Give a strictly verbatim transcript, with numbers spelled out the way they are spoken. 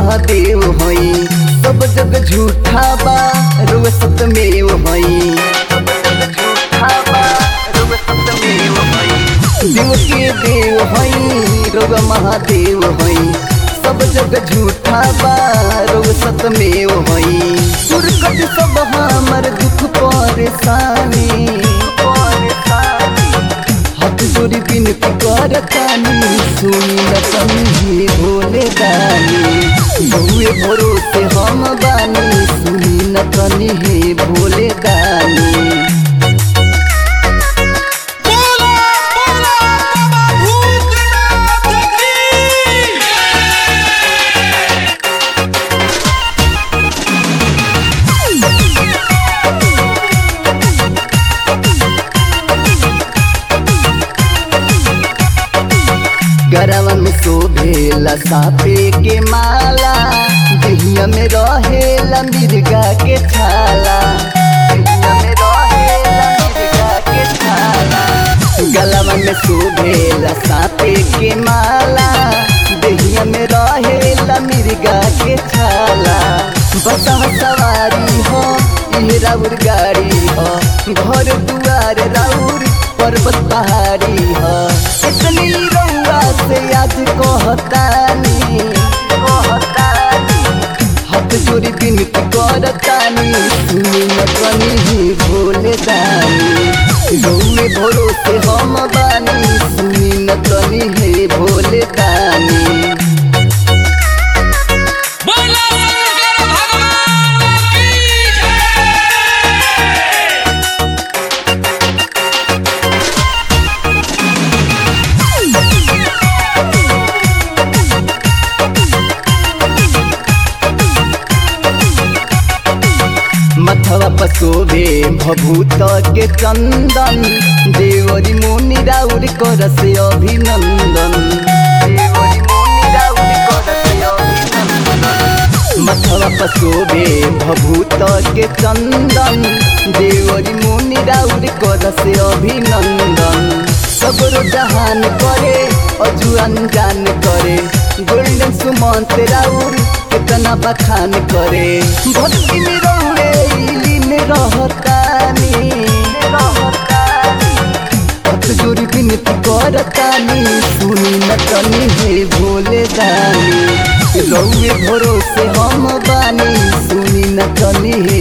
महादेव हई सब जग झूठा बा रुआ सतमेव हई झूठा बा रुआ सतमेव हई देव के देव हई रुआ महादेव हई सब जग झूठा बा रुआ सतमेव हई सुरकट सब हमर दुख परेशानी हाथ जोड़ी बिनती करतानी सुनी न तनी भोले दानी बहुए भरोसे हम बानी सुनी न तनी हे भोले दानी गरवा में शोभेला सापे के माला दहिया में रहेला मिर्गा के छाला दहिया में रहेला मिर्गा के छाला गलवा में शोभेला सापे के माला दहिया में रहेला मिर्गा के छाला बसा सवारी हो ये राउर गाड़ी हो घर दुआर राउर पर्वत पहाड़ी हो इतनी रउआ से आज कहतानी कहतानी हाथ जोड़ी बिनती करतानी सुनी न तनी ही भोले दानी रउए भरोसे हम बानी सुनी न तनी हे भोले दानी मथवा पसोभे भभूत के चंदन देवरी मुनि राउर करस अभिनंदन देवरी मुनि राउर करस अभिनंदन मथवा पसोभे भभूत के चंदन देवरी मुनि राउर करस अभिनंदन सबरो जहान करे अजू अनजान करे गोल्डन सुमंत राउर कितना बखान करे भक्ति में रौरे में रहतानी हाथ जोड़ी बिनती करतानी सुनी न तनी हे भोले दानी रउए भरोसे हम बानी सुनी न तनी हे